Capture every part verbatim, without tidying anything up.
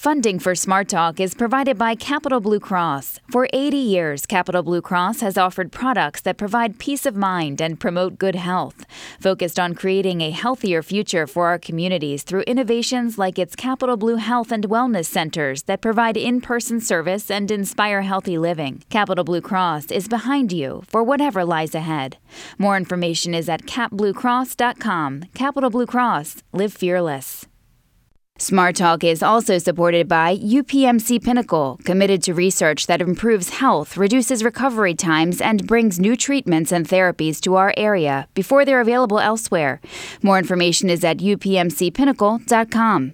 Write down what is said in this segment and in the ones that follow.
Funding for Smart Talk is provided by Capital Blue Cross. For eighty years, Capital Blue Cross has offered products that provide peace of mind and promote good health. Focused on creating a healthier future for our communities through innovations like its Capital Blue Health and Wellness Centers that provide in-person service and inspire healthy living. Capital Blue Cross is behind you for whatever lies ahead. More information is at cap blue cross dot com. Capital Blue Cross. Live fearless. Smart Talk is also supported by U P M C Pinnacle, committed to research that improves health, reduces recovery times, and brings new treatments and therapies to our area before they're available elsewhere. More information is at u p m c pinnacle dot com.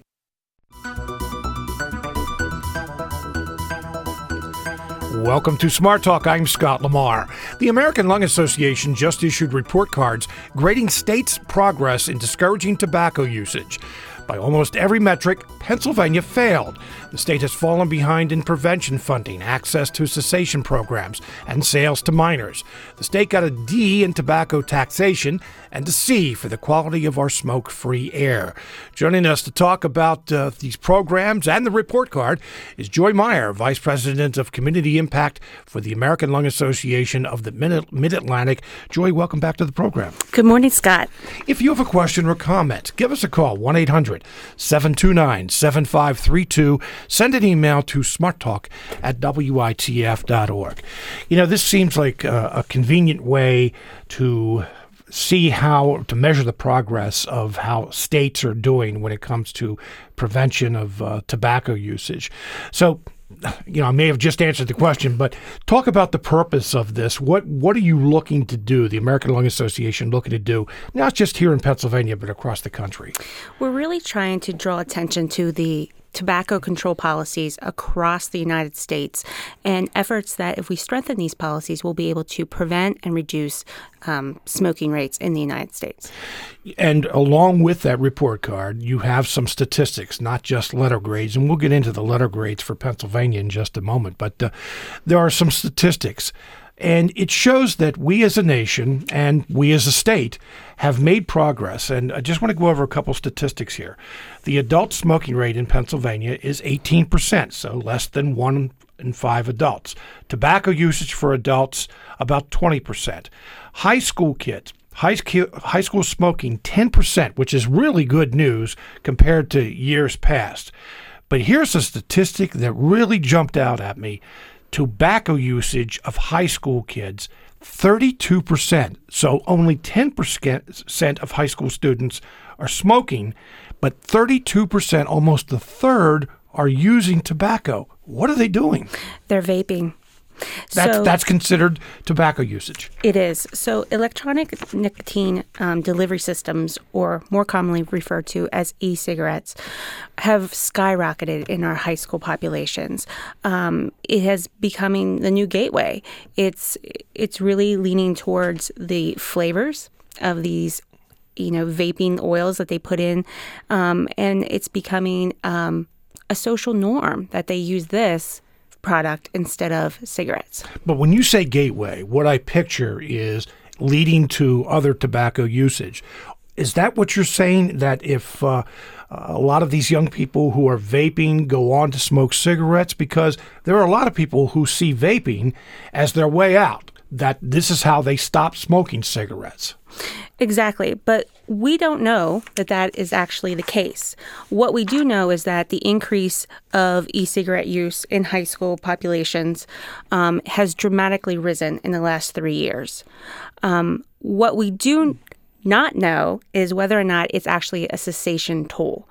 Welcome to Smart Talk. I'm Scott Lamar. The American Lung Association just issued report cards grading states' progress in discouraging tobacco usage. By almost every metric, Pennsylvania failed. The state has fallen behind in prevention funding, access to cessation programs, and sales to minors. The state got a D in tobacco taxation and a C for the quality of our smoke-free air. Joining us to talk about uh, these programs and the report card is Joy Meyer, Vice President of Community Impact for the American Lung Association of the Mid-Atlantic. Joy, welcome back to the program. Good morning, Scott. If you have a question or comment, give us a call, one eight hundred seven two nine seven five three two. Send an email to smarttalk at w i t f dot org. You know, this seems like a, a convenient way to see how to measure the progress of how states are doing when it comes to prevention of uh, tobacco usage. So, you know, I may have just answered the question, but talk about the purpose of this. What what are you looking to do, the American Lung Association looking to do, not just here in Pennsylvania, but across the country? We're really trying to draw attention to the tobacco control policies across the United States and efforts that if we strengthen these policies, we'll be able to prevent and reduce um, smoking rates in the United States. And along with that report card, you have some statistics, not just letter grades, and we'll get into the letter grades for Pennsylvania in just a moment, but uh, there are some statistics. And it shows that we as a nation and we as a state have made progress. And I just want to go over a couple statistics here. The adult smoking rate in Pennsylvania is eighteen percent, so less than one in five adults. Tobacco usage for adults, about twenty percent. High school kids, high, high school smoking, ten percent, which is really good news compared to years past. But here's a statistic that really jumped out at me. Tobacco usage of high school kids, thirty-two percent. So only ten percent of high school students are smoking, but thirty-two percent, almost a third, are using tobacco. What are they doing? They're vaping. That's, so, that's considered tobacco usage. It is. So electronic nicotine um, delivery systems, or more commonly referred to as e-cigarettes, have skyrocketed in our high school populations. Um, it has becoming the new gateway. It's it's really leaning towards the flavors of these, you know, vaping oils that they put in, um, and it's becoming um, a social norm that they use this product instead of cigarettes. But when you say gateway, what I picture is leading to other tobacco usage. Is that what you're saying, that if uh, a lot of these young people who are vaping go on to smoke cigarettes? Because there are a lot of people who see vaping as their way out, that this is how they stop smoking cigarettes. Exactly. But we don't know that that is actually the case. What we do know is that the increase of e-cigarette use in high school populations um, has dramatically risen in the last three years. Um, what we do not know is whether or not it's actually a cessation tool.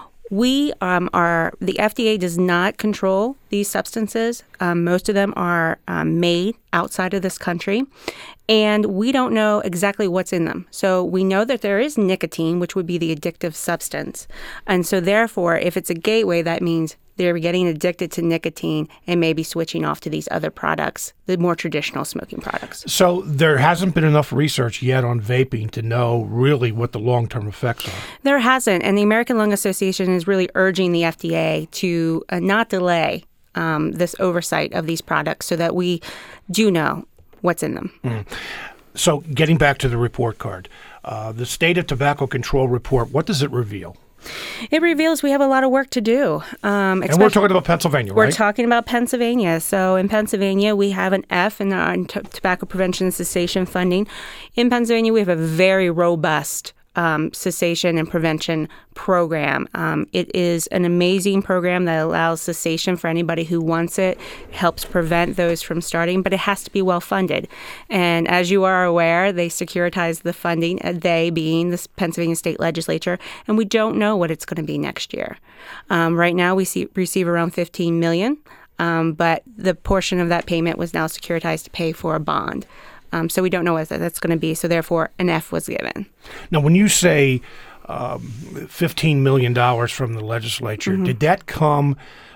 We um, are, the F D A does not control these substances. Um, most of them are um, made outside of this country, and we don't know exactly what's in them. So we know that there is nicotine, which would be the addictive substance. And so therefore, if it's a gateway, that means they're getting addicted to nicotine and maybe switching off to these other products, the more traditional smoking products. So there hasn't been enough research yet on vaping to know really what the long-term effects are. There hasn't. And the American Lung Association is really urging the F D A to uh, not delay um, this oversight of these products so that we do know what's in them. Mm. So getting back to the report card, uh, the State of Tobacco Control report, what does it reveal? It reveals we have a lot of work to do. Um, and we're talking about Pennsylvania, we're right? We're talking about Pennsylvania. So in Pennsylvania, we have an F in our t- tobacco prevention and cessation funding. In Pennsylvania, we have a very robust Um, cessation and prevention program. Um, it is an amazing program that allows cessation for anybody who wants it, helps prevent those from starting, but it has to be well funded. And as you are aware, they securitize the funding, uh, they being the Pennsylvania State Legislature, and we don't know what it's going to be next year. Um, right now, we see, receive around fifteen million dollars, um, but the portion of that payment was now securitized to pay for a bond. Um, so we don't know what that's going to be. So therefore, an F was given. Now, when you say um, fifteen million dollars from the legislature, mm-hmm. did that come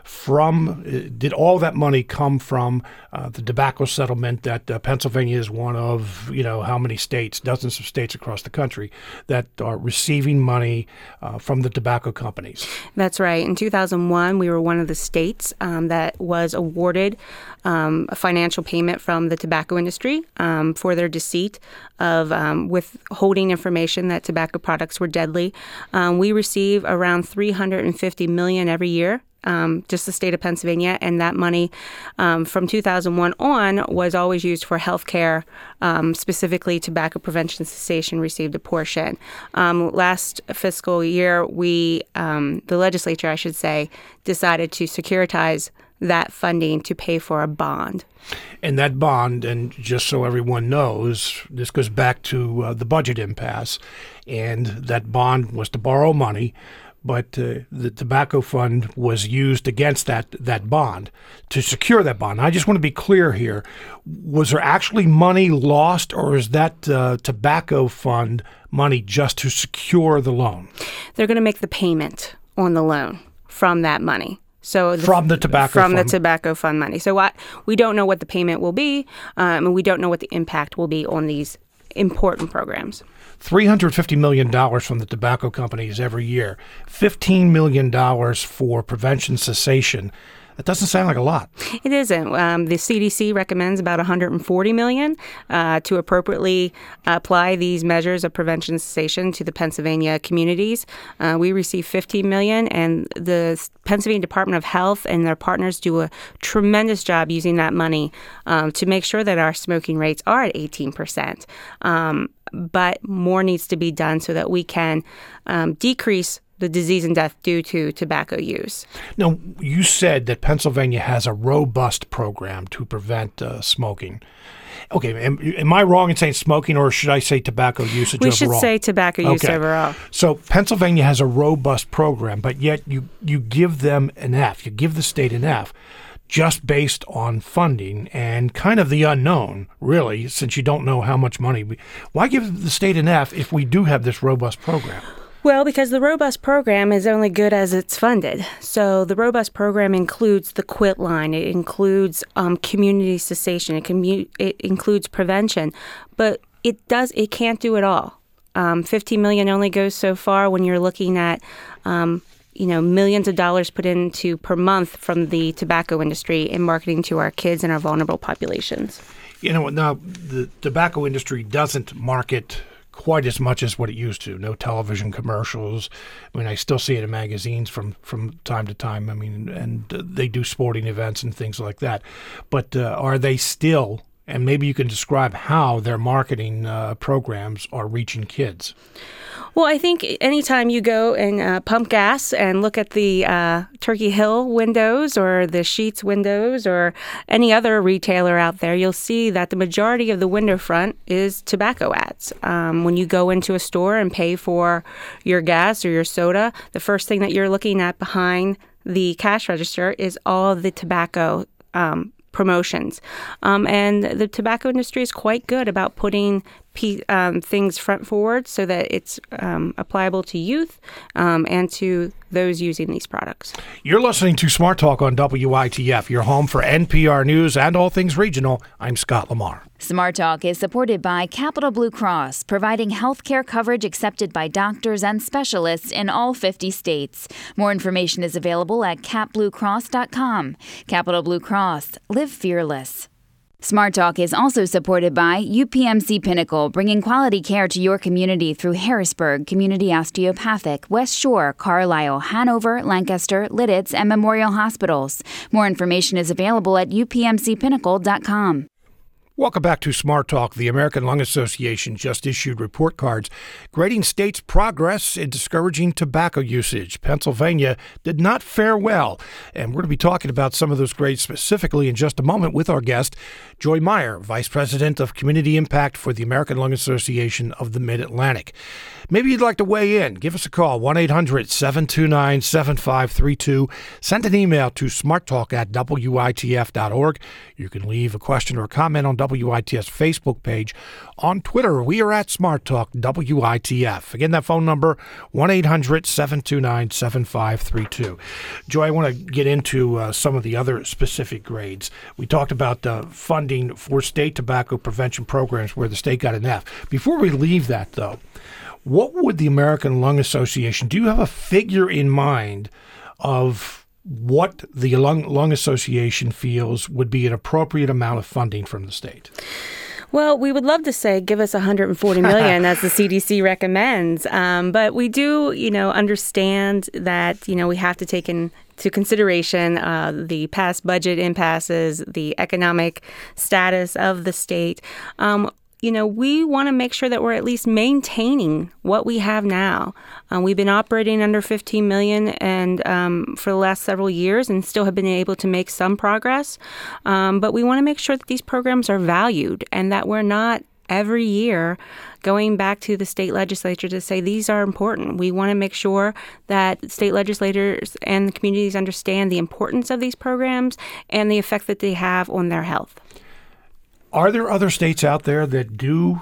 from, did all that money come from uh, the tobacco settlement that uh, Pennsylvania is one of, you know, how many states, dozens of states across the country that are receiving money uh, from the tobacco companies? That's right. In two thousand one, we were one of the states um, that was awarded um, a financial payment from the tobacco industry um, for their deceit of um, withholding information that tobacco products were deadly. Um, we receive around three hundred fifty million dollars every year. Um, just the state of Pennsylvania, and that money um, from two thousand one on was always used for health care, um, specifically tobacco prevention cessation received a portion. Um, last fiscal year, we, um, the legislature, I should say, decided to securitize that funding to pay for a bond. And that bond, and just so everyone knows, this goes back to uh, the budget impasse, and that bond was to borrow money, but uh, the tobacco fund was used against that, that bond to secure that bond. I just want to be clear here. Was there actually money lost, or is that uh, tobacco fund money just to secure the loan? They're going to make the payment on the loan from that money. So the, from the tobacco from fund. the tobacco fund money. So what, we don't know what the payment will be, um, and we don't know what the impact will be on these important programs. three hundred fifty million dollars from the tobacco companies every year, fifteen million dollars for prevention cessation. That doesn't sound like a lot. It isn't. Um, the C D C recommends about one hundred forty million dollars uh, to appropriately apply these measures of prevention cessation to the Pennsylvania communities. Uh, we receive fifteen million dollars, and the Pennsylvania Department of Health and their partners do a tremendous job using that money um, to make sure that our smoking rates are at eighteen percent. Um, but more needs to be done so that we can um, decrease the disease and death due to tobacco use. Now, you said that Pennsylvania has a robust program to prevent uh, smoking. Okay, am, am I wrong in saying smoking, or should I say tobacco usage we overall? We should say tobacco use okay. overall. So Pennsylvania has a robust program, but yet you, you give them an F. You give the state an F just based on funding and kind of the unknown, really, since you don't know how much money. We, why give the state an F if we do have this robust program? Well, because the robust program is only good as it's funded. So the robust program includes the quit line. It includes um, community cessation. It, commu- it includes prevention. But it does. It can't do it all. Um, fifteen million dollars only goes so far when you're looking at um, you know, millions of dollars put into per month from the tobacco industry in marketing to our kids and our vulnerable populations. You know, now the tobacco industry doesn't market quite as much as what it used to. No television commercials. I mean, I still see it in magazines from, from time to time. I mean, and uh, they do sporting events and things like that. But uh, are they still, and maybe you can describe how their marketing uh, programs are reaching kids? Well, I think anytime you go and uh, pump gas and look at the uh, Turkey Hill windows or the Sheetz windows or any other retailer out there, you'll see that the majority of the window front is tobacco ads. Um, when you go into a store and pay for your gas or your soda, the first thing that you're looking at behind the cash register is all of the tobacco um, promotions. Um, and the tobacco industry is quite good about putting P, um, things front forward so that it's um, applicable to youth um, and to those using these products. You're listening to Smart Talk on W I T F, your home for N P R News and all things regional. I'm Scott Lamar. Smart Talk is supported by Capital Blue Cross, providing health care coverage accepted by doctors and specialists in all fifty states. More information is available at cap blue cross dot com. Capital Blue Cross. Live fearless. Smart Talk is also supported by U P M C Pinnacle, bringing quality care to your community through Harrisburg, Community Osteopathic, West Shore, Carlisle, Hanover, Lancaster, Lidditz, and Memorial Hospitals. More information is available at U P M C pinnacle dot com. Welcome back to Smart Talk. The American Lung Association just issued report cards grading states' progress in discouraging tobacco usage. Pennsylvania did not fare well, and we're going to be talking about some of those grades specifically in just a moment with our guest, Joy Meyer, Vice President of Community Impact for the American Lung Association of the Mid-Atlantic. Maybe you'd like to weigh in. Give us a call, one eight hundred seven two nine seven five three two. Send an email to smarttalk at W I T F dot org. You can leave a question or a comment on W I T F's Facebook page. On Twitter, we are at Smart Talk W I T F. Again, that phone number, one eight hundred seven two nine seven five three two. Joy, I want to get into uh, some of the other specific grades. We talked about uh, funding for state tobacco prevention programs where the state got an F. Before we leave that, though, what would the American Lung Association, do you have a figure in mind of what the Lung, Lung Association feels would be an appropriate amount of funding from the state? Well, we would love to say give us one hundred forty million dollars as the C D C recommends, um, but we do, you know, understand that, you know, we have to take into consideration uh, the past budget impasses, the economic status of the state. Um, You know, we want to make sure that we're at least maintaining what we have now. Uh, we've been operating under fifteen million dollars and um, for the last several years and still have been able to make some progress. Um, but we want to make sure that these programs are valued and that we're not every year going back to the state legislature to say these are important. We want to make sure that state legislators and the communities understand the importance of these programs and the effect that they have on their health. Are there other states out there that do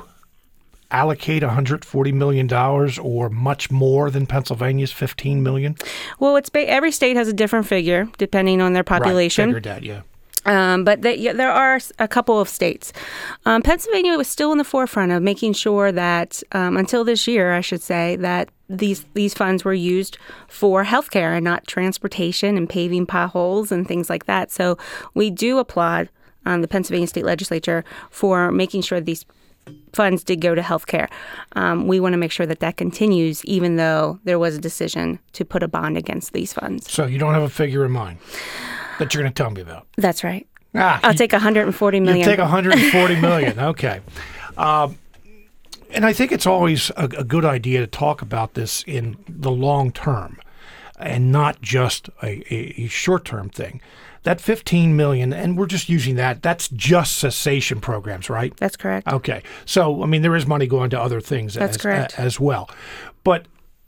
allocate one hundred forty million dollars or much more than Pennsylvania's fifteen million dollars? Well, it's ba- every state has a different figure depending on their population. Right, figured that, yeah. Um, but they, yeah, there are a couple of states. Um, Pennsylvania was still in the forefront of making sure that, um, until this year, I should say, that these these funds were used for healthcare and not transportation and paving potholes and things like that. So we do applaud Um, the Pennsylvania State Legislature for making sure these funds did go to healthcare. Um, we want to make sure that that continues, even though there was a decision to put a bond against these funds. So you don't have a figure in mind that you're going to tell me about? That's right. Ah, I'll you, take one hundred forty million dollars. You take one hundred forty million dollars. Okay. Um, and I think it's always a, a good idea to talk about this in the long term and not just a, a, a short-term thing. That fifteen million dollars, and we're just using that, that's just cessation programs, right? That's correct. Okay. So, I mean, there is money going to other things that's as, correct. A, as well. But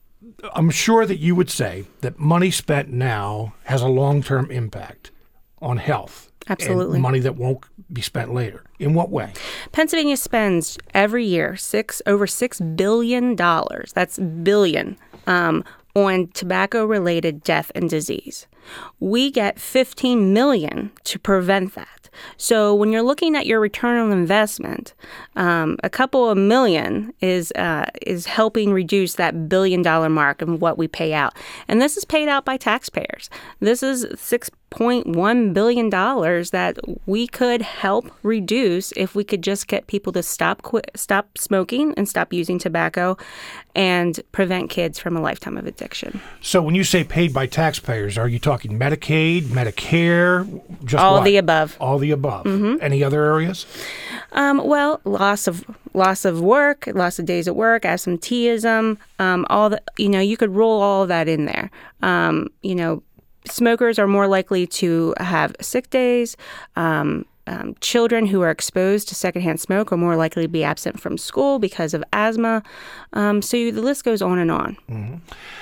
I'm sure that you would say that money spent now has a long-term impact on health. Absolutely. And money that won't be spent later. In what way? Pennsylvania spends every year six over six billion dollars. That's billion. Um, on tobacco-related death and disease. We get fifteen million dollars to prevent that. So when you're looking at your return on investment, um, a couple of million is uh, is helping reduce that billion-dollar mark of what we pay out. And this is paid out by taxpayers. This is six point one billion dollars that we could help reduce if we could just get people to stop quit, stop smoking and stop using tobacco and prevent kids from a lifetime of addiction. So when you say paid by taxpayers, are you talking Medicaid, Medicare, just all what? the above? All the above. Mm-hmm. Any other areas? Um, well, loss of loss of work, loss of days at work, absenteeism, um, all the you know, you could roll all of that in there. Um, you know. Smokers are more likely to have sick days. Um, um, children who are exposed to secondhand smoke are more likely to be absent from school because of asthma. Um, so the list goes on and on. Mm-hmm.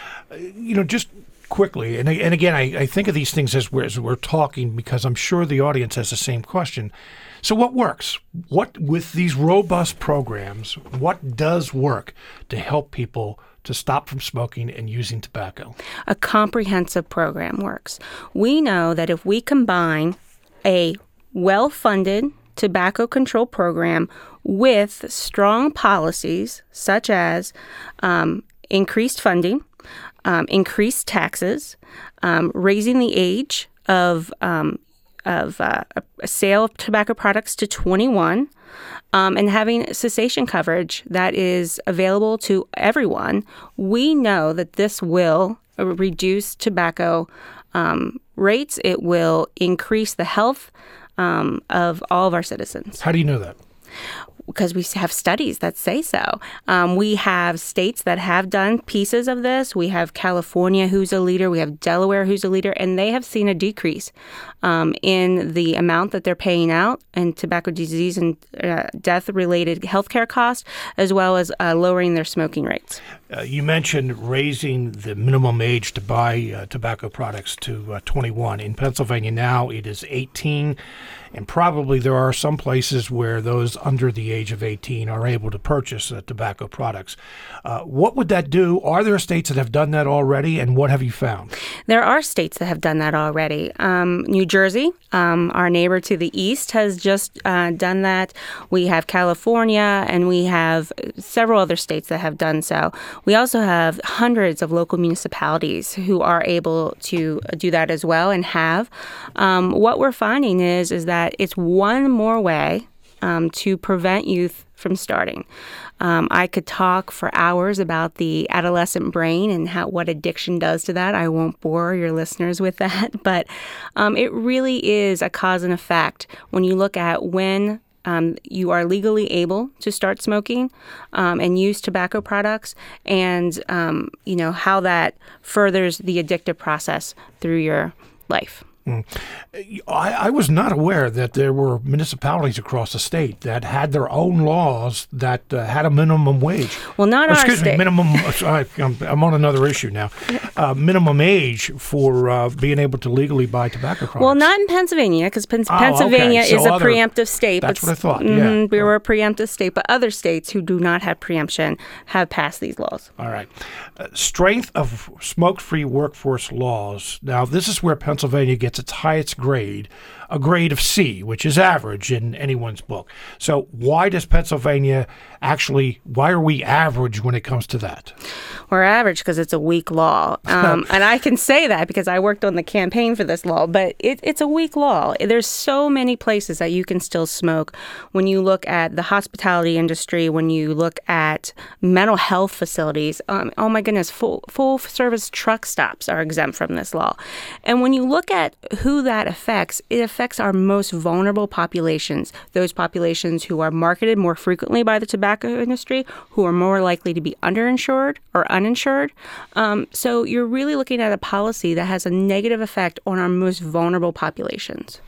You know, just quickly, and, and again, I, I think of these things as we're, as we're talking because I'm sure the audience has the same question. So what works? What, with these robust programs, what does work to help people to stop from smoking and using tobacco? A comprehensive program works. We know that if we combine a well-funded tobacco control program with strong policies such as um, increased funding, um, increased taxes, um, raising the age of um, of uh, a sale of tobacco products to twenty-one, um, and having cessation coverage that is available to everyone, we know that this will reduce tobacco um, rates. It will increase the health um, of all of our citizens. How do you know that? Because we have studies that say so. Um, we have states that have done pieces of this. We have California, who's a leader. We have Delaware, who's a leader. And they have seen a decrease um, in the amount that they're paying out in tobacco disease and uh, death-related healthcare costs, as well as uh, lowering their smoking rates. Uh, you mentioned raising the minimum age to buy uh, tobacco products to uh, twenty-one. In Pennsylvania now, it is eighteen. And probably there are some places where those under the age of eighteen are able to purchase uh, tobacco products. Uh, what would that do? Are there states that have done that already, and what have you found? There are states that have done that already. Um, New Jersey, um, our neighbor to the east, has just uh, done that. We have California, and we have several other states that have done so. We also have hundreds of local municipalities who are able to do that as well and have. Um, what we're finding is, is that it's one more way um, to prevent youth from starting. Um, I could talk for hours about the adolescent brain and how what addiction does to that. I won't bore your listeners with that, but um, it really is a cause and effect when you look at when Um, you are legally able to start smoking um, and use tobacco products, and um, you know how that furthers the addictive process through your life. Mm. I, I was not aware that there were municipalities across the state that had their own laws that uh, had a minimum wage. Well, not oh, our excuse state. me, minimum. I, I'm, I'm on another issue now. Uh, minimum age for uh, being able to legally buy tobacco products. Well, not in Pennsylvania, because Pen- oh, Pennsylvania okay. so is a other, preemptive state. That's but, what I thought. Mm-hmm, yeah, we were a preemptive state, but other states who do not have preemption have passed these laws. All right. Uh, strength of smoke-free workforce laws. Now, this is where Pennsylvania gets its highest grade, a grade of C, which is average in anyone's book. So why does Pennsylvania actually, why are we average when it comes to that? We're average because it's a weak law. Um, and I can say that because I worked on the campaign for this law, but it, it's a weak law. There's so many places that you can still smoke. When you look at the hospitality industry, when you look at mental health facilities, um, oh my goodness, full, full service truck stops are exempt from this law. And when you look at who that affects, it affects our most vulnerable populations, those populations who are marketed more frequently by the tobacco industry, who are more likely to be underinsured or uninsured. Um, so you're really looking at a policy that has a negative effect on our most vulnerable populations.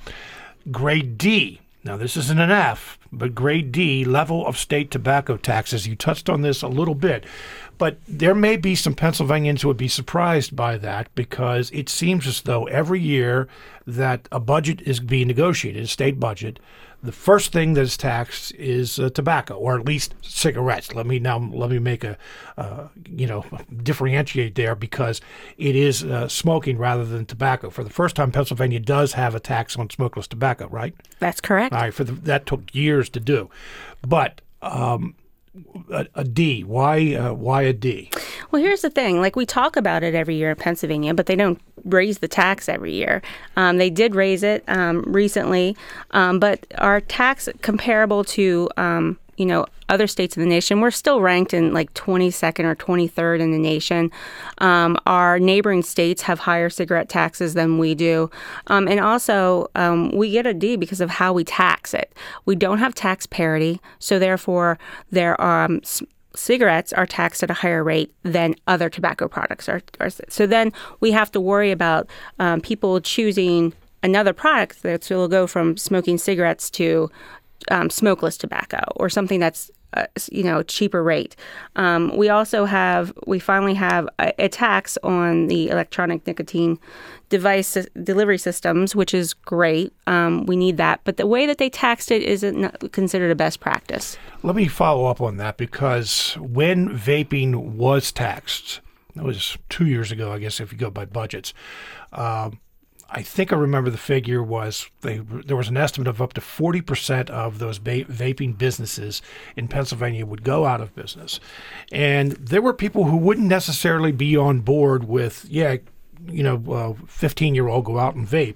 Grade D. Now, this isn't an F, but grade D, level of state tobacco taxes. You touched on this a little bit, but there may be some Pennsylvanians who would be surprised by that because it seems as though every year that a budget is being negotiated, a state budget, the first thing that is taxed is uh, tobacco, or at least cigarettes. Let me now let me make a uh, you know differentiate there because it is uh, smoking rather than tobacco. For the first time, Pennsylvania does have a tax on smokeless tobacco, right? That's correct. All right, for the, that took years to do, but. Um, A, a D. Why? Uh, why a D? Well, here's the thing. Like, we talk about it every year in Pennsylvania, but they don't raise the tax every year. Um, they did raise it um, recently, um, but our tax comparable to um, you know other states in the nation, we're still ranked in like twenty-second or twenty-third in the nation. Um, our neighboring states have higher cigarette taxes than we do. Um, and also, um, we get a D because of how we tax it. We don't have tax parity, so therefore there are um, cigarettes are taxed at a higher rate than other tobacco products are. are so then we have to worry about um, people choosing another product that will go from smoking cigarettes to um, smokeless tobacco or something that's Uh, you know, cheaper rate. Um, we also have, we finally have a, a tax on the electronic nicotine device delivery systems, which is great. Um, we need that. But the way that they taxed it isn't considered a best practice. Let me follow up on that because when vaping was taxed, that was two years ago, I guess, if you go by budgets, um, I think I remember the figure was they, there was an estimate of up to forty percent of those ba- vaping businesses in Pennsylvania would go out of business. And there were people who wouldn't necessarily be on board with, yeah, you know, uh, fifteen-year-old go out and vape.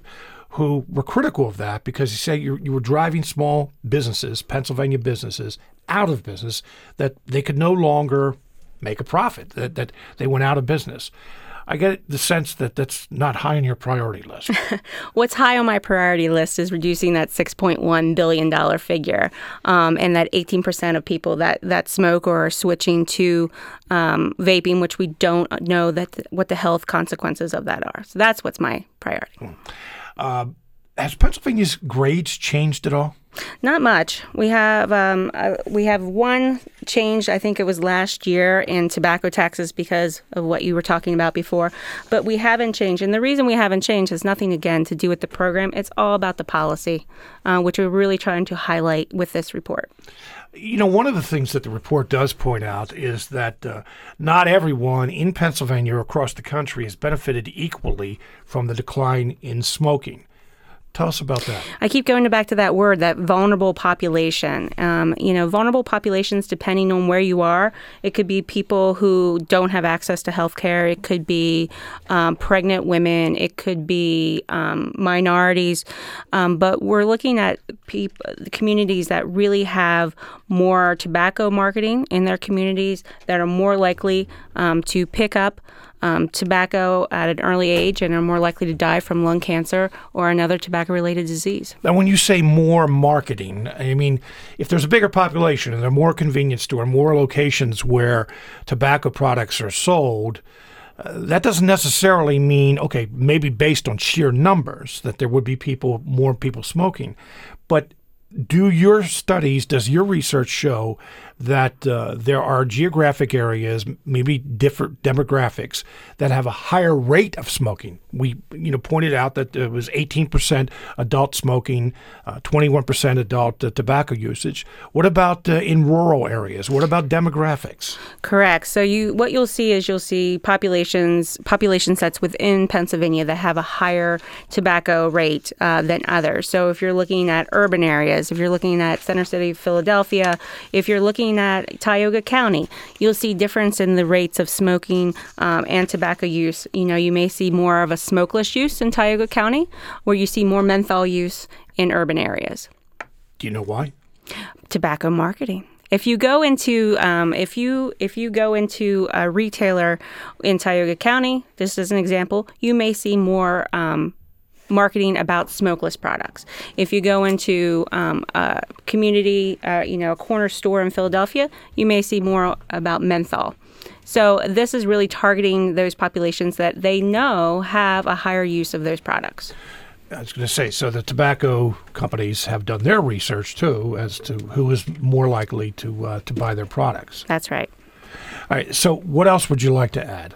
who were critical of that because you say you, you were driving small businesses, Pennsylvania businesses, out of business, that they could no longer make a profit, that, that they went out of business. I get the sense that that's not high on your priority list. What's high on my priority list is reducing that six point one billion dollars figure, um, and that eighteen percent of people that, that smoke or are switching to um, vaping, which we don't know that th- what the health consequences of that are. So that's what's my priority. Uh, has Pennsylvania's grades changed at all? Not much. We have um, uh, we have one change. I think it was last year in tobacco taxes because of what you were talking about before. But we haven't changed, and the reason we haven't changed has nothing again to do with the program. It's all about the policy, uh, which we're really trying to highlight with this report. You know, one of the things that the report does point out is that uh, not everyone in Pennsylvania or across the country has benefited equally from the decline in smoking. Tell us about that. I keep going back to that word, that vulnerable population. Um, you know, vulnerable populations, depending on where you are, it could be people who don't have access to health care. It could be um, pregnant women. It could be um, minorities. Um, but we're looking at peop- the communities that really have more tobacco marketing in their communities, that are more likely um, to pick up Um, tobacco at an early age and are more likely to die from lung cancer or another tobacco-related disease. Now, when you say more marketing, I mean, if there's a bigger population and there are more convenience stores, more locations where tobacco products are sold, uh, that doesn't necessarily mean, okay, maybe based on sheer numbers, that there would be people, more people smoking. But do your studies, does your research show that uh, there are geographic areas, maybe different demographics, that have a higher rate of smoking? We, you know, pointed out that there was eighteen percent adult smoking, uh, twenty-one percent adult uh, tobacco usage. What about uh, in rural areas? What about demographics? Correct. So you, what you'll see is you'll see populations, population sets within Pennsylvania that have a higher tobacco rate uh, than others. So if you're looking at urban areas, if you're looking at Center City, Philadelphia, if you're looking at Tioga County, you'll see difference in the rates of smoking um, and tobacco use. You know, you may see more of a smokeless use in Tioga County, where you see more menthol use in urban areas. Do you know why? Tobacco marketing. If you go into um, if you if you go into a retailer in Tioga County, just as an example, you may see more um, marketing about smokeless products. If you go into um, a community, uh, you know, a corner store in Philadelphia, you may see more about menthol. So this is really targeting those populations that they know have a higher use of those products. I was going to say, so the tobacco companies have done their research, too, as to who is more likely to uh, to buy their products. That's right. All right. So what else would you like to add?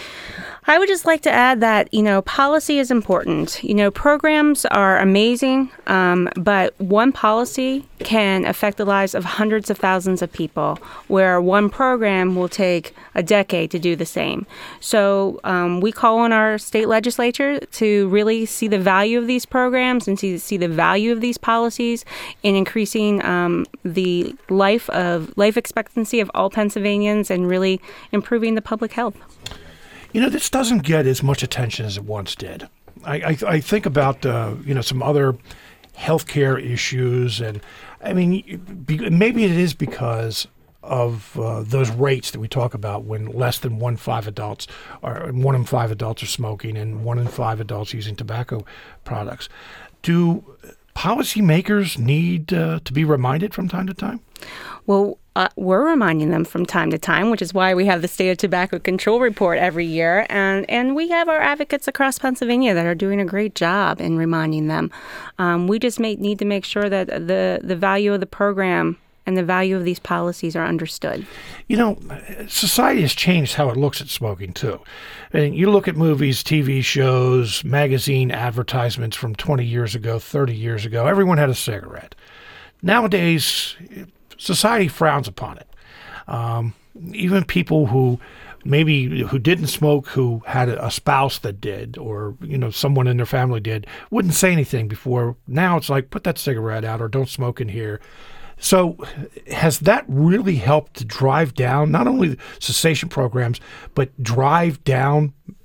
I would just like to add that, you know, policy is important. You know, programs are amazing, um, but one policy can affect the lives of hundreds of thousands of people, where one program will take a decade to do the same. So um, we call on our state legislature to really see the value of these programs and see, see the value of these policies in increasing um, the life of life expectancy of all Pennsylvanians and really improving the public health. You know, this doesn't get as much attention as it once did. I, I, I think about, uh, you know, some other healthcare issues. And, I mean, be, maybe it is because of uh, those rates that we talk about when less than one in five adults are, one in five adults are smoking and one in five adults using tobacco products. Do policymakers need uh, to be reminded from time to time? Well, uh, we're reminding them from time to time, which is why we have the State of Tobacco Control Report every year. And, and we have our advocates across Pennsylvania that are doing a great job in reminding them. Um, we just may, need to make sure that the, the value of the program and the value of these policies are understood. You know, society has changed how it looks at smoking, too. I mean, you look at movies, T V shows, magazine advertisements from twenty years ago, thirty years ago, everyone had a cigarette. Nowadays, society frowns upon it. Um, even people who maybe who didn't smoke, who had a spouse that did, or, you know, someone in their family did, wouldn't say anything before. Now it's like, put that cigarette out or don't smoke in here. So has that really helped to drive down not only cessation programs, but drive down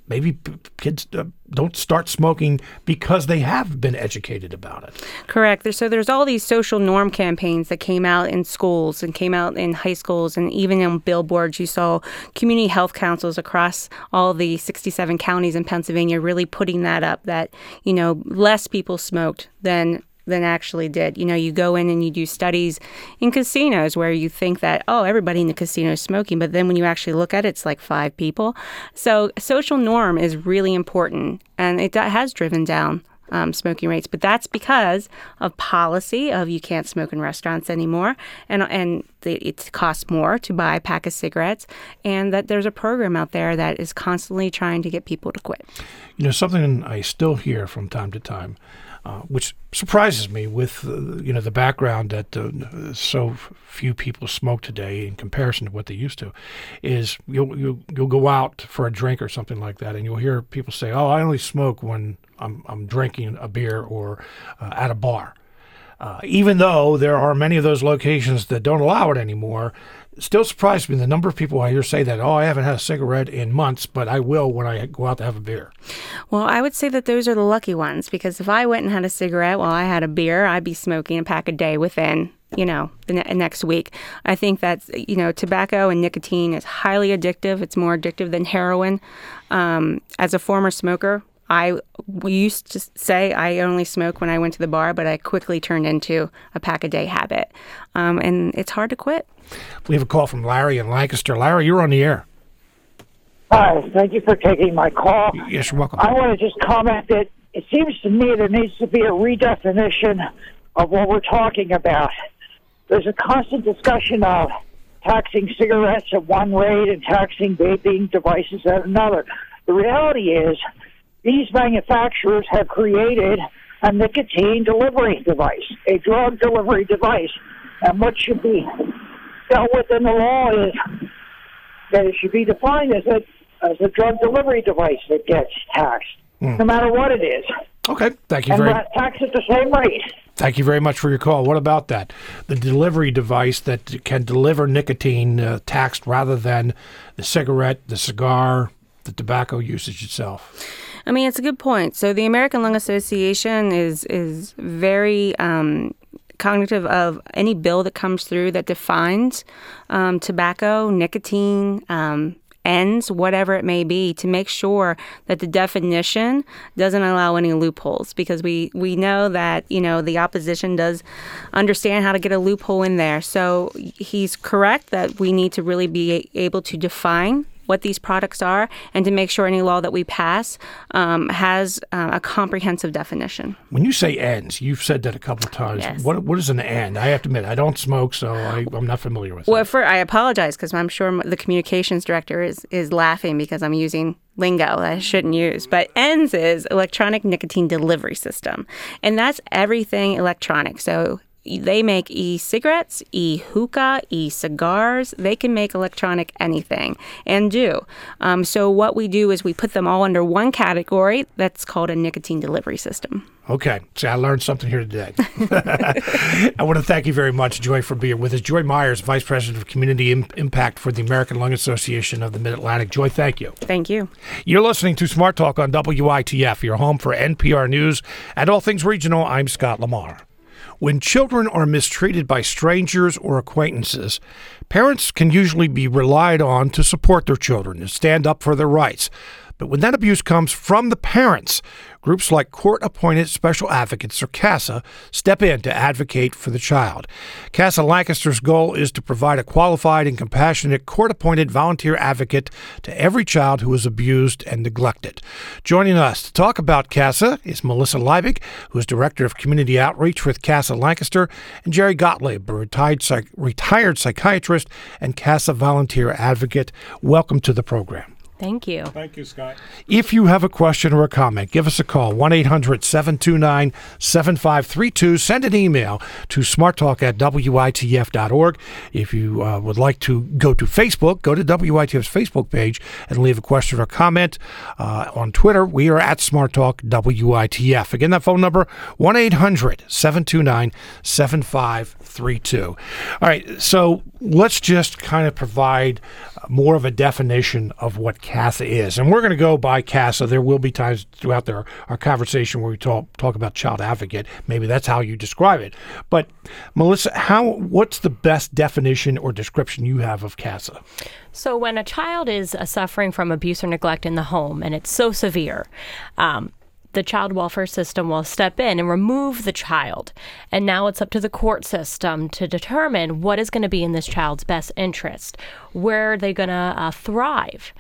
maybe p- kids uh, don't start smoking because they have been educated about it. Correct. There's, so there's all these social norm campaigns that came out in schools and came out in high schools, and even in billboards. You saw community health councils across all the sixty-seven counties in Pennsylvania really putting that up, that, you know, less people smoked than than actually did. You know, you go in and you do studies in casinos where you think that, oh, everybody in the casino is smoking, but then when you actually look at it, it's like five people. So social norm is really important, and it has driven down um, smoking rates, but that's because of policy of you can't smoke in restaurants anymore, and and the, it costs more to buy a pack of cigarettes, and that there's a program out there that is constantly trying to get people to quit. You know, something I still hear from time to time, Uh, which surprises me with, uh, you know, the background that uh, so few people smoke today in comparison to what they used to, is you'll, you'll, you'll go out for a drink or something like that, and you'll hear people say, oh, I only smoke when I'm, I'm drinking a beer or uh, at a bar. Uh, even though there are many of those locations that don't allow it anymore, it still surprises me the number of people I hear say that, oh, I haven't had a cigarette in months, but I will when I go out to have a beer. Well, I would say that those are the lucky ones, because if I went and had a cigarette while I had a beer, I'd be smoking a pack a day within, you know, the ne- next week. I think that's, you know, tobacco and nicotine is highly addictive. It's more addictive than heroin. Um, as a former smoker, I used to say I only smoke when I went to the bar, but I quickly turned into a pack a day habit. Um, and it's hard to quit. We have a call from Larry in Lancaster. Larry, you're on the air. Hi, thank you for taking my call. Yes, you're welcome. I want to just comment that it seems to me there needs to be a redefinition of what we're talking about. There's a constant discussion of taxing cigarettes at one rate and taxing vaping devices at another. The reality is these manufacturers have created a nicotine delivery device, a drug delivery device. And what should be dealt with in the law is that it should be defined as a, as a drug delivery device that gets taxed, mm. no matter what it is. Okay, thank you and very much. And tax at the same rate. Thank you very much for your call. What about that? The delivery device that can deliver nicotine uh, taxed rather than the cigarette, the cigar, the tobacco usage itself? I mean, it's a good point. So the American Lung Association is is very um, cognitive of any bill that comes through that defines um, tobacco, nicotine, um, ends, whatever it may be, to make sure that the definition doesn't allow any loopholes, because we, we know that, you know, the opposition does understand how to get a loophole in there. So he's correct that we need to really be able to define what these products are, and to make sure any law that we pass um, has uh, a comprehensive definition. When you say ends, you've said that a couple of times. Yes. What What is an end? I have to admit, I don't smoke, so I, I'm not familiar with it. Well, for, I apologize, because I'm sure the communications director is, is laughing because I'm using lingo that I shouldn't use. But ENDS is Electronic Nicotine Delivery System, and that's everything electronic. So they make e-cigarettes, e-hookah, e-cigars. They can make electronic anything, and do. Um, so what we do is we put them all under one category that's called a nicotine delivery system. Okay. See, I learned something here today. I want to thank you very much, Joy, for being with us. Joy Myers, Vice President of Community Im- Impact for the American Lung Association of the Mid-Atlantic. Joy, thank you. Thank you. You're listening to Smart Talk on W I T F, your home for N P R News and all things regional. I'm Scott Lamar. When children are mistreated by strangers or acquaintances, parents can usually be relied on to support their children and stand up for their rights. But when that abuse comes from the parents, groups like Court-Appointed Special Advocates, or CASA, step in to advocate for the child. CASA Lancaster's goal is to provide a qualified and compassionate court-appointed volunteer advocate to every child who is abused and neglected. Joining us to talk about CASA is Melissa Liebig, who is Director of Community Outreach with CASA Lancaster, and Jerry Gottlieb, a retired, psych- retired psychiatrist and CASA volunteer advocate. Welcome to the program. Thank you. Thank you, Scott. If you have a question or a comment, give us a call, one eight hundred seven two nine seven five three two. Send an email to smarttalk at W I T F dot org. If you uh, would like to go to Facebook, go to W I T F's Facebook page and leave a question or comment. Uh, on Twitter, we are at SmartTalk W I T F. Again, that phone number, one eight hundred seven two nine seven five three two. All right, so let's just kind of provide more of a definition of what CASA is. And we're going to go by CASA. There will be times throughout our, our conversation where we talk talk about child advocate. Maybe that's how you describe it. But Melissa, how what's the best definition or description you have of CASA? So when a child is uh, suffering from abuse or neglect in the home, and it's so severe, um, the child welfare system will step in and remove the child. And now it's up to the court system to determine what is going to be in this child's best interest. Where are they going to uh, thrive?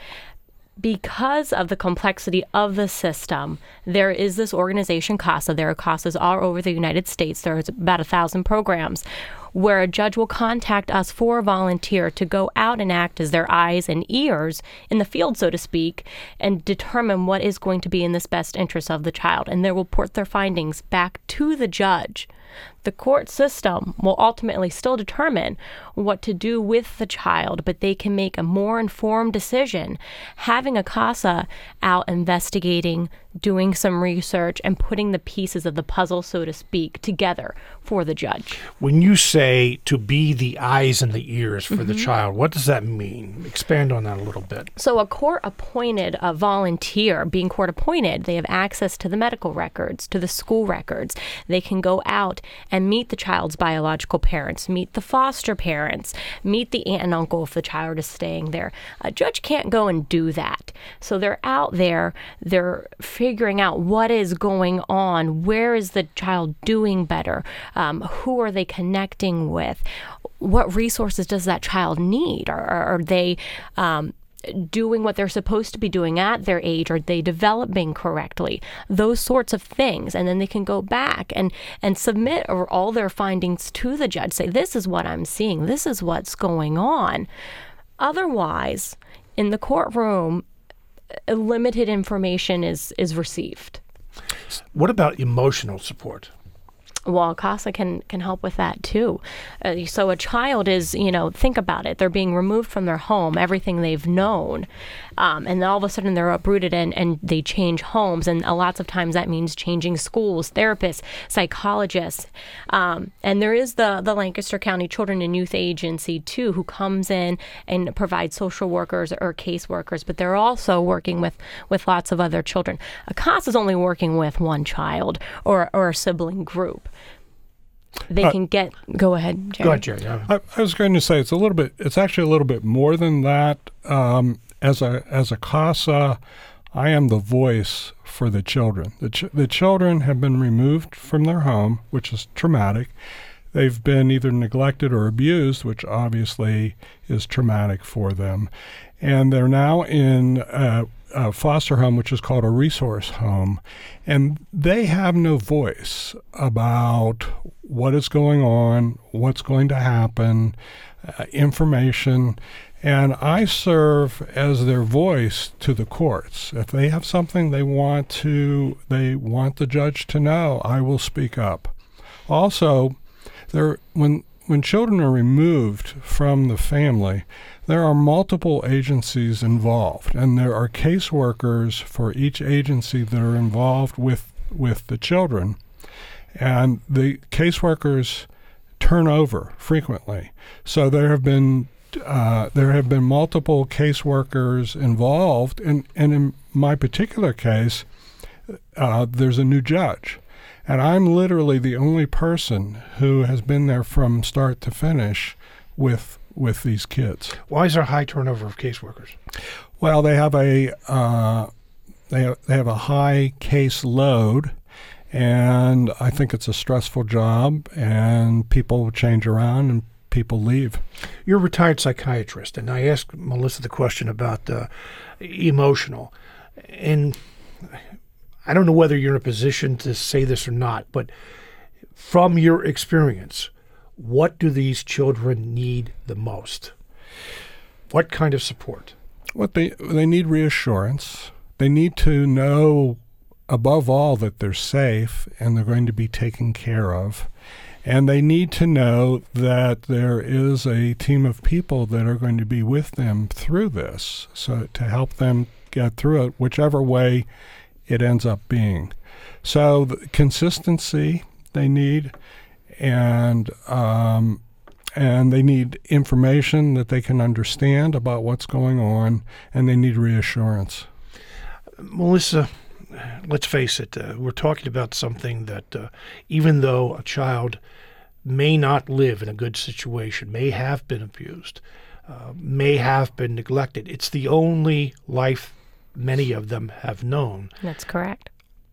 Because of the complexity of the system, there is this organization, CASA. There are CASAs all over the United States. There's about a thousand programs where a judge will contact us for a volunteer to go out and act as their eyes and ears in the field, so to speak, and determine what is going to be in this best interest of the child. And they will report their findings back to the judge. The court system will ultimately still determine what to do with the child, but they can make a more informed decision having a CASA out investigating, doing some research, and putting the pieces of the puzzle, so to speak, together for the judge. When you say to be the eyes and the ears for mm-hmm. the child, what does that mean? Expand on that a little bit. So a court-appointed uh, volunteer, being court-appointed, they have access to the medical records, to the school records. They can go out and meet the child's biological parents, meet the foster parents, meet the aunt and uncle if the child is staying there. A judge can't go and do that. So they're out there, they're figuring out what is going on, where is the child doing better, um, who are they connecting with, what resources does that child need? Are, are they um, doing what they're supposed to be doing at their age? Are they developing correctly? Those sorts of things. And then they can go back and, and submit all their findings to the judge. Say, this is what I'm seeing. This is what's going on. Otherwise, in the courtroom, limited information is, is received. What about emotional support? Well, CASA can, can help with that too. Uh, so a child is, you know, think about it. They're being removed from their home, everything they've known, um, and then all of a sudden they're uprooted and, and they change homes. And uh, lots of times that means changing schools, therapists, psychologists. Um, and there is the, the Lancaster County Children and Youth Agency too, who comes in and provides social workers or caseworkers, but they're also working with, with lots of other children. A CASA is only working with one child or, or a sibling group. They uh, can get, go ahead, Jerry. Go ahead, Jerry. Yeah. I, I was going to say it's a little bit, it's actually a little bit more than that. Um, as a as a CASA, I am the voice for the children. The, ch- the children have been removed from their home, which is traumatic. They've been either neglected or abused, which obviously is traumatic for them. And they're now in uh, a foster home, which is called a resource home. And they have no voice about what is going on, what's going to happen, uh, information. And I serve as their voice to the courts. If they have something they want to, they want the judge to know, I will speak up. Also, there when when children are removed from the family, there are multiple agencies involved, and there are caseworkers for each agency that are involved with with the children. And the caseworkers turn over frequently. So there have been uh, there have been multiple caseworkers involved, and, and in my particular case, uh, there's a new judge. And I'm literally the only person who has been there from start to finish with with these kids. Why is there a high turnover of caseworkers? Well, they have a uh, they have, they have a high case load, and I think it's a stressful job, and people change around and people leave. You're a retired psychiatrist, and I asked Melissa the question about uh, emotional, and I don't know whether you're in a position to say this or not, but from your experience, what do these children need the most? What kind of support? What they they need reassurance. They need to know, above all, that they're safe and they're going to be taken care of. And they need to know that there is a team of people that are going to be with them through this, so to help them get through it, whichever way it ends up being. So the consistency they need, and um, and they need information that they can understand about what's going on, and they need reassurance. Melissa, let's face it, uh, we're talking about something that uh, even though a child may not live in a good situation, may have been abused, uh, may have been neglected, it's the only life many of them have known. That's correct.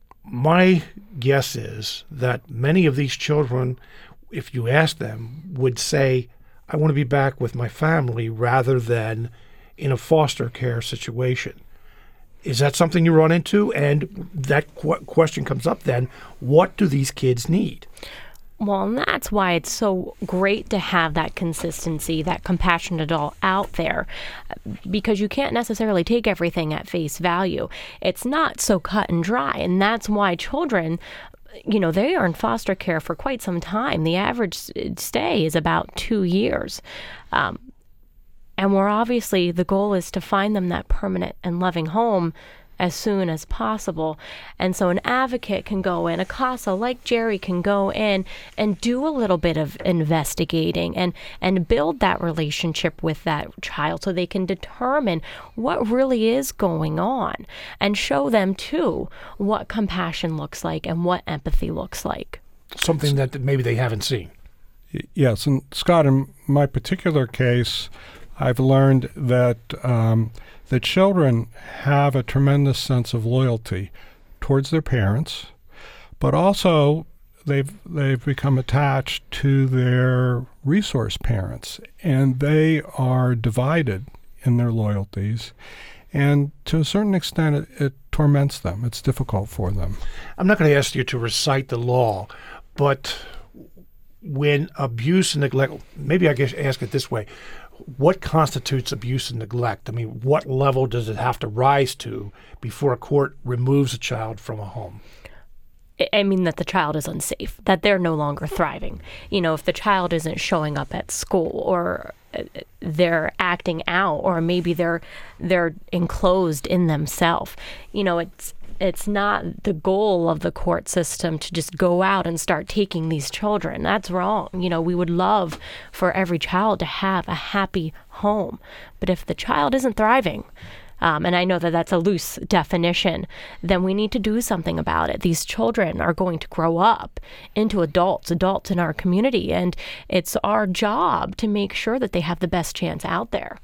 My guess is that many of these children, if you ask them, would say, I want to be back with my family rather than in a foster care situation. Is that something you run into? And that qu- question comes up then, what do these kids need? Well, and that's why it's so great to have that consistency, that compassionate adult out there, because you can't necessarily take everything at face value. It's not so cut and dry, and that's why children, you know, they are in foster care for quite some time. The average stay is about two years. Um, and we're obviously, the goal is to find them that permanent and loving home as soon as possible. And so an advocate can go in, a CASA like Jerry can go in and do a little bit of investigating and, and build that relationship with that child so they can determine what really is going on and show them too what compassion looks like and what empathy looks like. Something that maybe they haven't seen. Yes, and Scott, in my particular case, I've learned that um, the children have a tremendous sense of loyalty towards their parents, but also they've they've become attached to their resource parents, and they are divided in their loyalties, and to a certain extent, it, it torments them. It's difficult for them. I'm not going to ask you to recite the law, but when abuse and neglect, maybe I guess ask it this way. What constitutes abuse and neglect? I mean, what level does it have to rise to before a court removes a child from a home? I mean, that the child is unsafe, that they're no longer thriving. You know, if the child isn't showing up at school or they're acting out, or maybe they're they're enclosed in themselves. You know, it's it's not the goal of the court system to just go out and start taking these children. That's wrong. You know, we would love for every child to have a happy home. But if the child isn't thriving, um, and I know that that's a loose definition, then we need to do something about it. These children are going to grow up into adults, adults in our community, and it's our job to make sure that they have the best chance out there.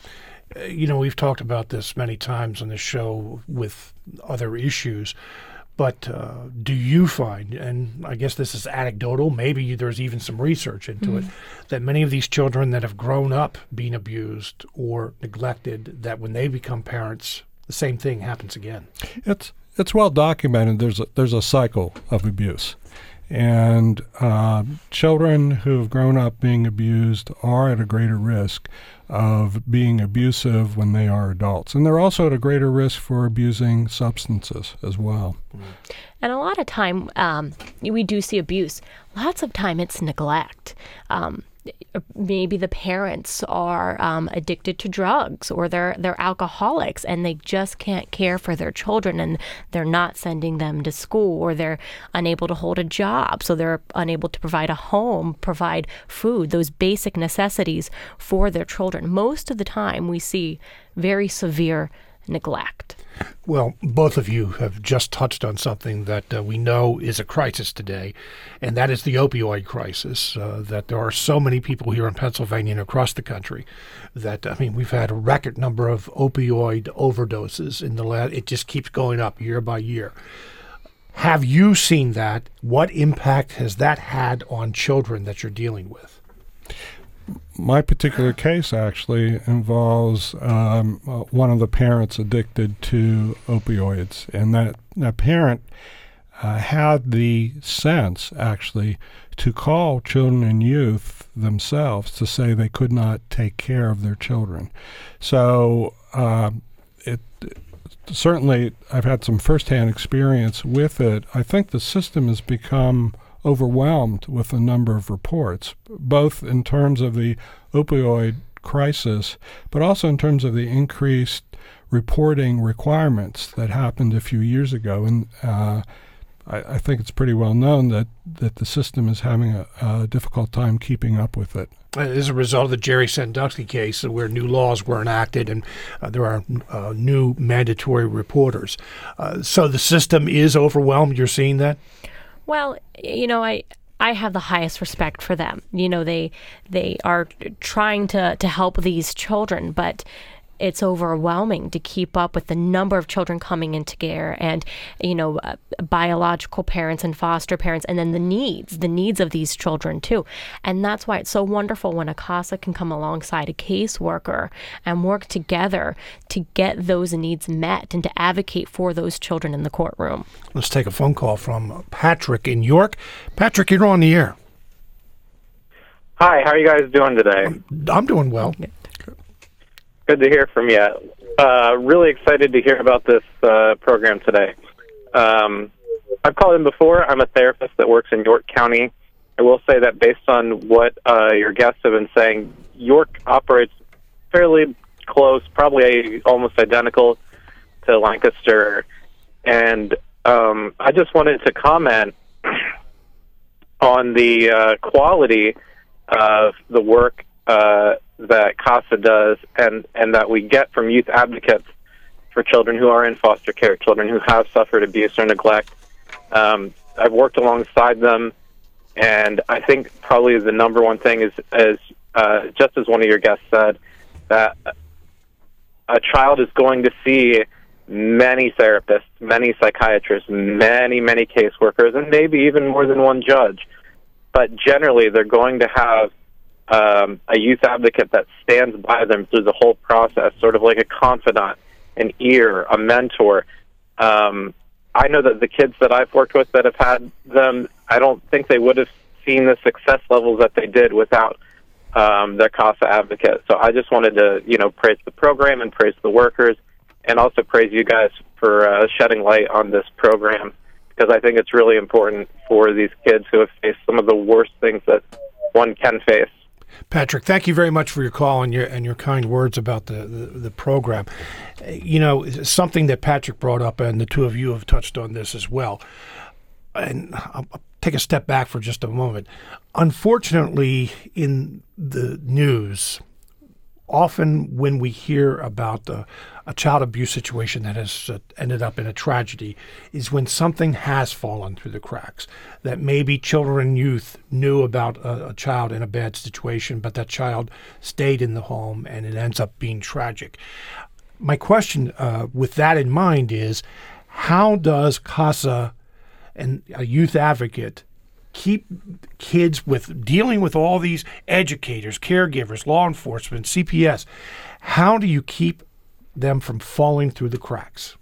You know, we've talked about this many times on the show with other issues, but uh, do you find, and I guess this is anecdotal, maybe there's even some research into mm. it, that many of these children that have grown up being abused or neglected, that when they become parents, the same thing happens again? It's it's well documented. There's a, there's a cycle of abuse. And uh, children who have grown up being abused are at a greater risk of being abusive when they are adults. And they're also at a greater risk for abusing substances as well. And a lot of time, um, we do see abuse. Lots of time it's neglect. Um, maybe the parents are um, addicted to drugs, or they're they're alcoholics, and they just can't care for their children, and they're not sending them to school, or they're unable to hold a job, so they're unable to provide a home, provide food, those basic necessities for their children. Most of the time we see very severe neglect. Well, both of you have just touched on something that uh, we know is a crisis today, and that is the opioid crisis, uh, that there are so many people here in Pennsylvania and across the country that, I mean, we've had a record number of opioid overdoses in the last, it just keeps going up year by year. Have you seen that? What impact has that had on children that you're dealing with? My particular case actually involves um, uh, one of the parents addicted to opioids, and that, that parent uh, had the sense actually to call children and youth themselves to say they could not take care of their children. So uh, it certainly, I've had some firsthand experience with it. I think the system has become overwhelmed with the number of reports, both in terms of the opioid crisis, but also in terms of the increased reporting requirements that happened a few years ago. And uh, I, I think it's pretty well known that, that the system is having a, a difficult time keeping up with it. As a result of the Jerry Sandusky case, where new laws were enacted and uh, there are uh, new mandatory reporters. Uh, so the system is overwhelmed. You're seeing that? Well, you know, I I have the highest respect for them. You know, they they are trying to, to help these children, but it's overwhelming to keep up with the number of children coming into care and, you know, uh, biological parents and foster parents, and then the needs, the needs of these children too. And that's why it's so wonderful when a CASA can come alongside a caseworker and work together to get those needs met and to advocate for those children in the courtroom. Let's take a phone call from Patrick in York. Patrick, you're on the air. Hi, how are you guys doing today? I'm, I'm doing well. Good to hear from you. Uh, really excited to hear about this uh, program today. Um, I've called in before. I'm a therapist that works in York County. I will say that based on what uh, your guests have been saying, York operates fairly close, probably almost identical to Lancaster. And um, I just wanted to comment on the uh, quality of the work uh, that CASA does and, and that we get from youth advocates for children who are in foster care, children who have suffered abuse or neglect. Um, I've worked alongside them, and I think probably the number one thing is, is uh, just as one of your guests said, that a child is going to see many therapists, many psychiatrists, many, many caseworkers, and maybe even more than one judge. But generally, they're going to have Um, a youth advocate that stands by them through the whole process, sort of like a confidant, an ear, a mentor. Um, I know that the kids that I've worked with that have had them, I don't think they would have seen the success levels that they did without um, their CASA advocate. So I just wanted to, you know, praise the program and praise the workers, and also praise you guys for uh, shedding light on this program, because I think it's really important for these kids who have faced some of the worst things that one can face. Patrick, thank you very much for your call and your and your kind words about the, the, the program. You know, something that Patrick brought up, and the two of you have touched on this as well. And I'll take a step back for just a moment. Unfortunately, in the news, often when we hear about a, a child abuse situation that has uh, ended up in a tragedy is when something has fallen through the cracks, that maybe children and youth knew about a, a child in a bad situation, but that child stayed in the home and it ends up being tragic. My question uh, with that in mind is, how does CASA and a youth advocate keep kids with dealing with all these educators, caregivers, law enforcement, C P S? How do you keep them from falling through the cracks?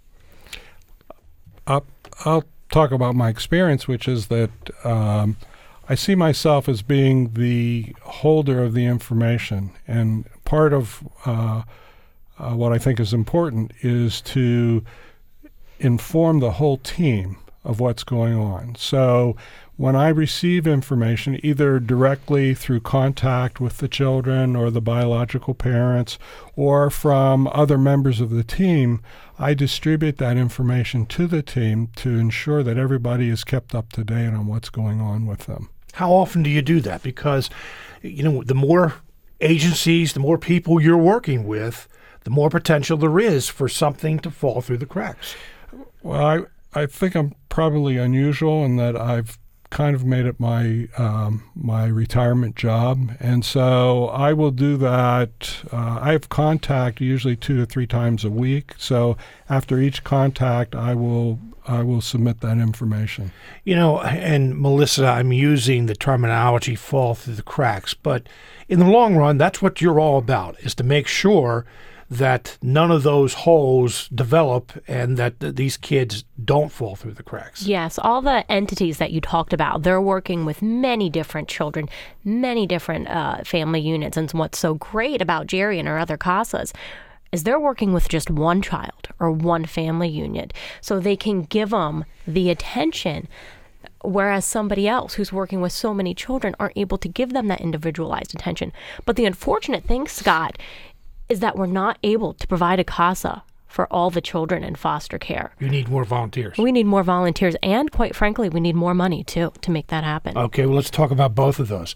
I'll, I'll talk about my experience, which is that um, I see myself as being the holder of the information. And part of uh, uh, what I think is important is to inform the whole team of what's going on. So when I receive information, either directly through contact with the children or the biological parents, or from other members of the team, I distribute that information to the team to ensure that everybody is kept up to date on what's going on with them. How often do you do that? Because, you know, the more agencies, the more people you're working with, the more potential there is for something to fall through the cracks. Well, I, I think I'm probably unusual in that I've kind of made it my um, my retirement job, and so I will do that. Uh, I have contact usually two to three times a week. So after each contact, I will I will submit that information. You know, and Melissa, I'm using the terminology "fall through the cracks," but in the long run, that's what you're all about: is to make sure that none of those holes develop and that th- these kids don't fall through the cracks. Yes, all the entities that you talked about, they're working with many different children, many different uh, family units. And what's so great about Jerry and our other CASAs is they're working with just one child or one family unit, so they can give them the attention, whereas somebody else who's working with so many children aren't able to give them that individualized attention. But the unfortunate thing, Scott, is that we're not able to provide a CASA for all the children in foster care. You need more volunteers. We need more volunteers, and quite frankly, we need more money too to make that happen. Okay, well, let's talk about both of those.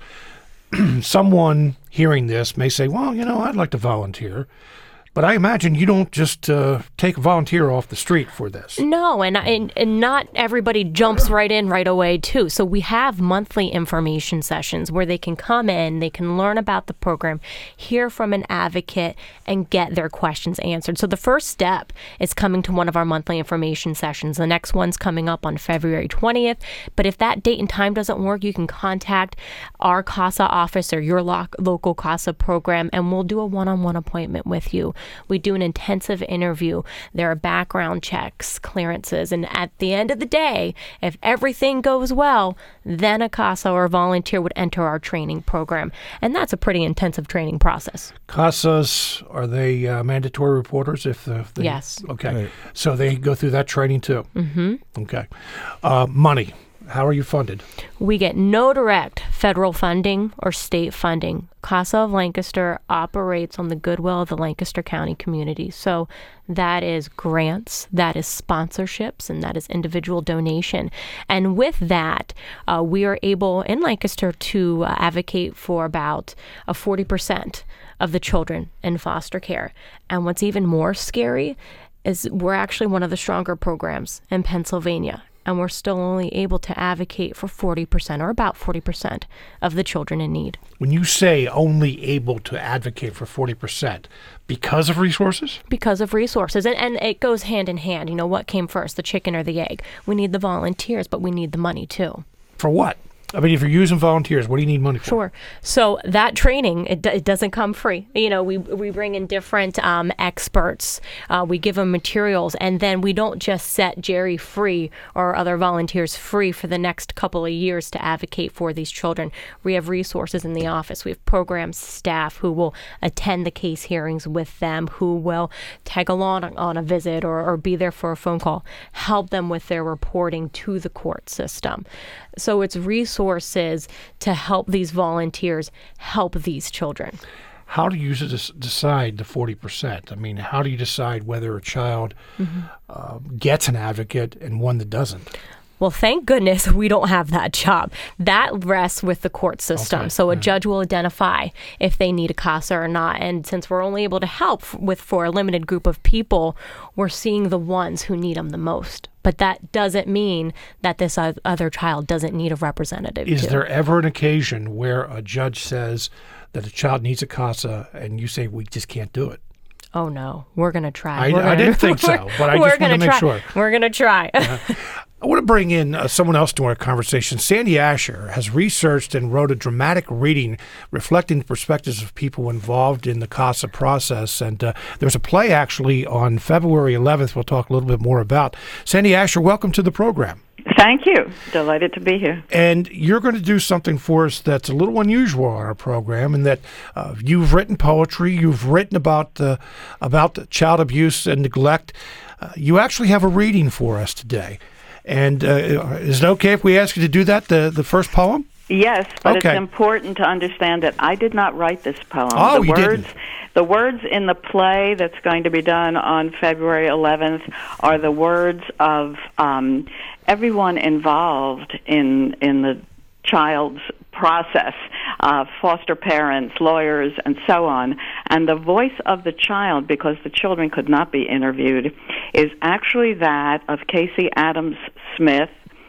Someone hearing this may say, well, you know, I'd like to volunteer. But I imagine you don't just uh, take a volunteer off the street for this. No, and, and and not everybody jumps right in right away, too. So we have monthly information sessions where they can come in, they can learn about the program, hear from an advocate, and get their questions answered. So the first step is coming to one of our monthly information sessions. The next one's coming up on February twentieth. But if that date and time doesn't work, you can contact our CASA office or your lo- local CASA program, and we'll do a one-on-one appointment with you. We do an intensive interview. There are background checks, clearances, and at the end of the day, if everything goes well, then a CASA or a volunteer would enter our training program. And that's a pretty intensive training process. CASAs, are they uh, mandatory reporters? If, the, if they, Yes. Okay. Right. So they go through that training too? Mm-hmm. Okay. Uh, money. How are you funded? We get no direct federal funding or state funding. CASA of Lancaster operates on the goodwill of the Lancaster County community. So that is grants, that is sponsorships, and that is individual donation. And with that, uh, we are able in Lancaster to uh, advocate for about a forty percent of the children in foster care. And what's even more scary is we're actually one of the stronger programs in Pennsylvania. And we're still only able to advocate for forty percent or about forty percent of the children in need. When you say only able to advocate for forty percent, because of resources? Because of resources. And, and it goes hand in hand. You know, what came first, the chicken or the egg? We need the volunteers, but we need the money too. For what? I mean, if you're using volunteers, what do you need money for? Sure. So that training, it, it doesn't come free. You know, we we bring in different um, experts. Uh, we give them materials, and then we don't just set Jerry free or other volunteers free for the next couple of years to advocate for these children. We have resources in the office. We have program staff who will attend the case hearings with them, who will tag along on a visit or, or be there for a phone call, help them with their reporting to the court system. So it's resources to help these volunteers help these children. How do you s- decide the forty percent? I mean, how do you decide whether a child mm-hmm. uh, gets an advocate and one that doesn't? Well, thank goodness we don't have that job. That rests with the court system. Okay. So a yeah. judge will identify if they need a CASA or not. And since we're only able to help with for a limited group of people, we're seeing the ones who need them the most. But that doesn't mean that this other child doesn't need a representative. Is too. there ever an occasion where a judge says that a child needs a CASA and you say, we just can't do it? Oh, no. We're going to try. I, gonna, I didn't think so, but I just want to make try. sure. We're going to try. uh, I want to bring in uh, someone else to our conversation. Sandy Asher has researched and wrote a dramatic reading reflecting the perspectives of people involved in the CASA process. And uh, there's a play actually on February eleventh we'll talk a little bit more about. Sandy Asher, welcome to the program. Thank you. Delighted to be here. And you're going to do something for us that's a little unusual on our program, in that uh, you've written poetry, you've written about uh, about child abuse and neglect. Uh, you actually have a reading for us today. And uh, is it okay if we ask you to do that, the, the first poem? Yes, but okay. It's important to understand that I did not write this poem. Oh, the you words, didn't? The words in the play that's going to be done on February eleventh are the words of um, everyone involved in in the child's process, uh, foster parents, lawyers, and so on. And the voice of the child, because the children could not be interviewed, is actually that of Casey Adams Smith,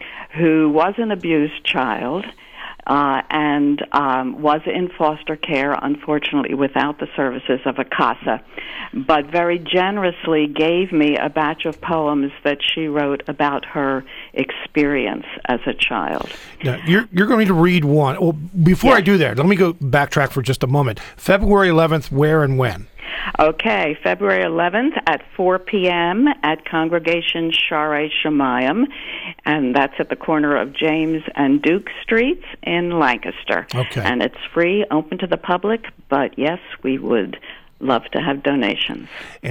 who was an abused child uh, and um, was in foster care, unfortunately, without the services of a CASA, but very generously gave me a batch of poems that she wrote about her experience as a child. Now, you're, you're going to read one. Well, before yes. I do that, let me go backtrack for just a moment. February eleventh, where and when? Okay, February eleventh at four p.m. at Congregation Shaarei Shemayim, and that's at the corner of James and Duke Streets in Lancaster. Okay. And it's free, open to the public, but yes, we would love to have donations.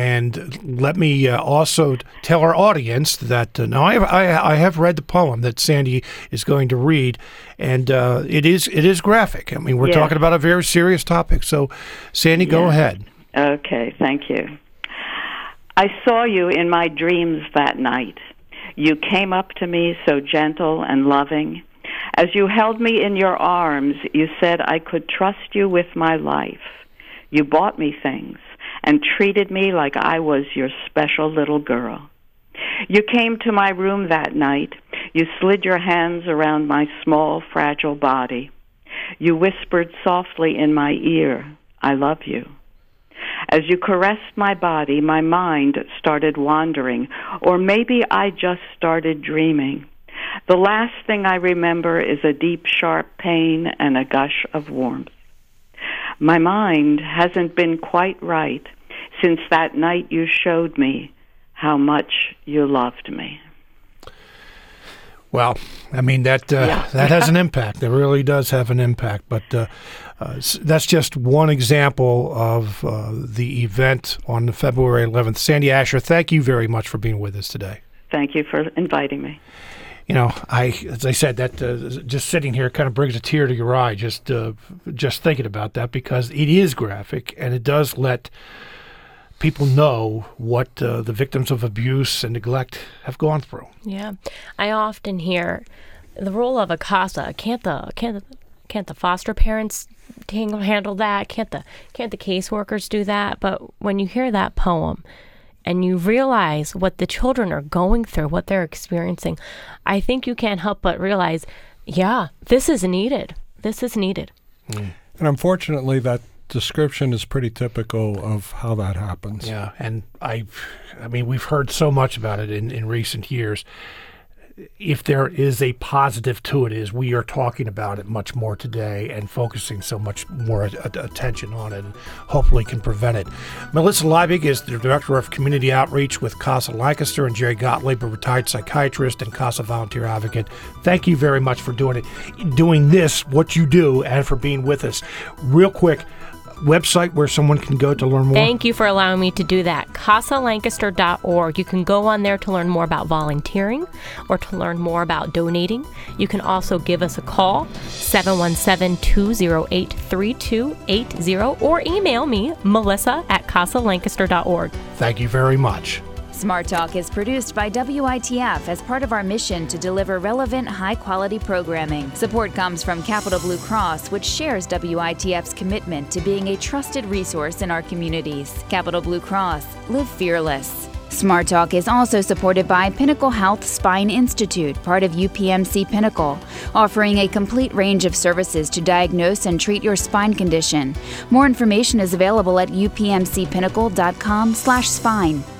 And let me uh, also tell our audience that uh, now I have, I, I have read the poem that Sandy is going to read, and uh, it is it is graphic. I mean, we're yes. talking about a very serious topic. So, Sandy, go yes. ahead. Okay, thank you. I saw you in my dreams that night. You came up to me so gentle and loving. As you held me in your arms, you said I could trust you with my life. You bought me things and treated me like I was your special little girl. You came to my room that night. You slid your hands around my small, fragile body. You whispered softly in my ear, I love you. As you caressed my body, my mind started wandering, or maybe I just started dreaming. The last thing I remember is a deep, sharp pain and a gush of warmth. My mind hasn't been quite right since that night you showed me how much you loved me. Well, I mean, that uh, Yeah. that has an impact. It really does have an impact. But uh, uh, that's just one example of uh, the event on February eleventh. Sandy Asher, thank you very much for being with us today. Thank you for inviting me. You know, I as I said, that uh, just sitting here kind of brings a tear to your eye just uh, just thinking about that, because it is graphic and it does let people know what uh, the victims of abuse and neglect have gone through. Yeah, I often hear the role of a CASA. Can't the can't the, can't the foster parents handle that? Can't the can't the caseworkers do that? But when you hear that poem and you realize what the children are going through, what they're experiencing, I think you can't help but realize, yeah, this is needed. This is needed. Mm. And unfortunately, that description is pretty typical of how that happens. Yeah, and I, I mean, we've heard so much about it in, in recent years. If there is a positive to it, is we are talking about it much more today and focusing so much more a- a- attention on it, and hopefully can prevent it. Melissa Liebig is the Director of Community Outreach with CASA Lancaster, and Jerry Gottlieb, a retired psychiatrist and CASA volunteer advocate. Thank you very much for doing it, doing this, what you do, and for being with us. Real quick, website where someone can go to learn more? Thank you for allowing me to do that. casa lancaster dot org. You can go on there to learn more about volunteering or to learn more about donating. You can also give us a call, seven one seven, two zero eight, three two eight zero, or email me, melissa at casa lancaster dot org. Thank you very much. Smart Talk is produced by W I T F as part of our mission to deliver relevant, high-quality programming. Support comes from Capital Blue Cross, which shares W I T F's commitment to being a trusted resource in our communities. Capital Blue Cross. Live fearless. Smart Talk is also supported by Pinnacle Health Spine Institute, part of U P M C Pinnacle, offering a complete range of services to diagnose and treat your spine condition. More information is available at upmcpinnacle dot com slash spine.